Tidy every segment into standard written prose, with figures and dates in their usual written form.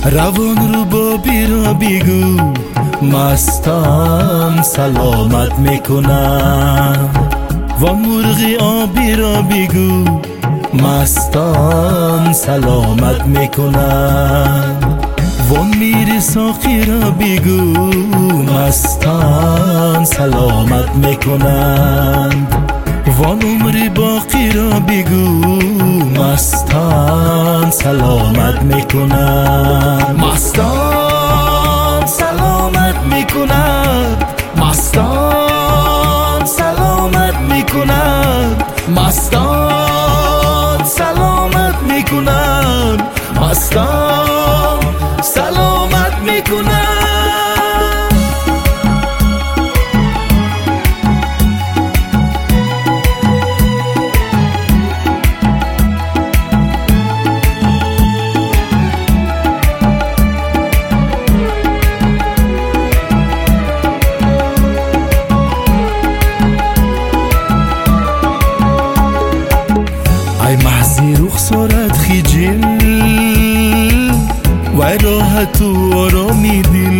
روان رو با بیرا بیگو مستان سلامت میکنن، وان مرغی آبی را بیگو مستان سلامت میکنن، وان میر ساقی را بیگو مستان سلامت میکنن، وان عمر باقی را بگو مستان سلامت میکنند. مستان سلامت میکنند، مستان سلامت میکنند، مستان سلامت میکنند، مستان سلامت میکنند. ای محضی رخسارت خجل وای راحت و آرامی دل،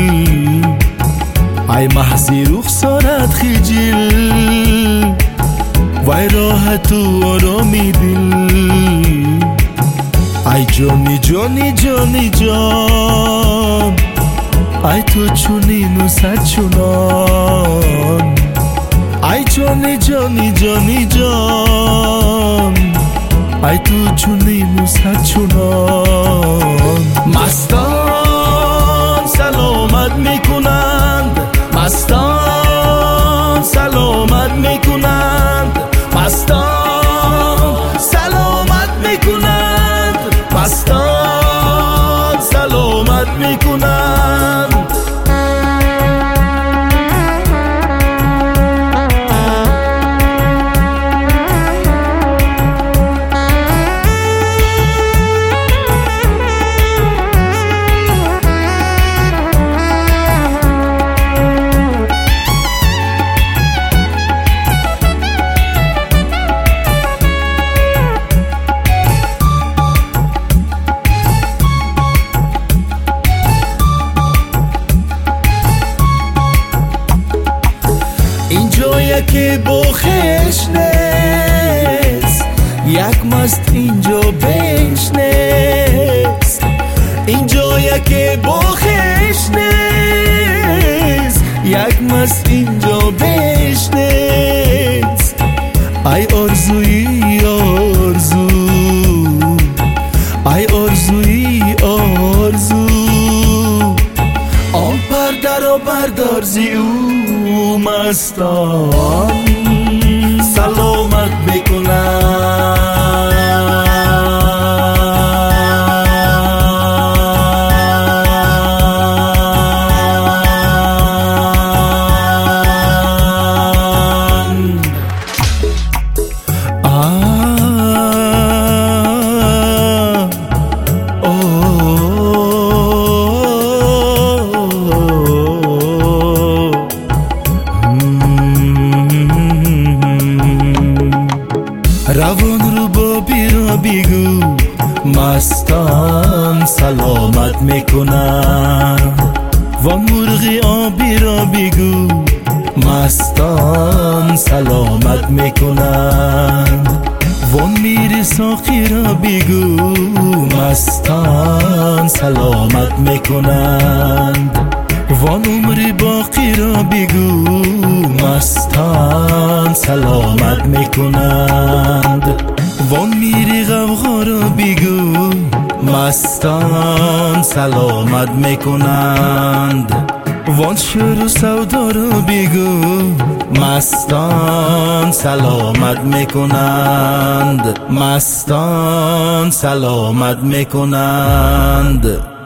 ای محضی رخسارت خجل وای راحت و آرامی دل، ای جانی جانی جانی جان ای تو چونین و صد چونان، ای جانی جانی جانی جان ای تو چونین و صد چونان. مستان سلامت میکنند، مستان سلامت میکنند، مستان سلامت میکنند، مستان سلامت میکنند. اینجا یکی بخش نیست، یک مست اینجا بیش نیست، اینجا یکی بخش نیست، یک مست اینجا بیش نیست. ای آرزوی آرزو، ای آرزوی آرزو، آن پرده را بردار زی او مستان سلامت میکنند. روان رو با بیرا بیگو مستان سلامت میکنن، وان مرغی آبی را بیگو مستان سلامت میکنن، وان میر ساقی را بیگو مستان سلامت میکنند، وان عمر باقی را بگو مستان سلامت میکنند، وان میر غوغا را بگو مستان سلامت میکنند، وان شور و سودا را بگو مستان سلامت میکنند، مستان سلامت میکنند.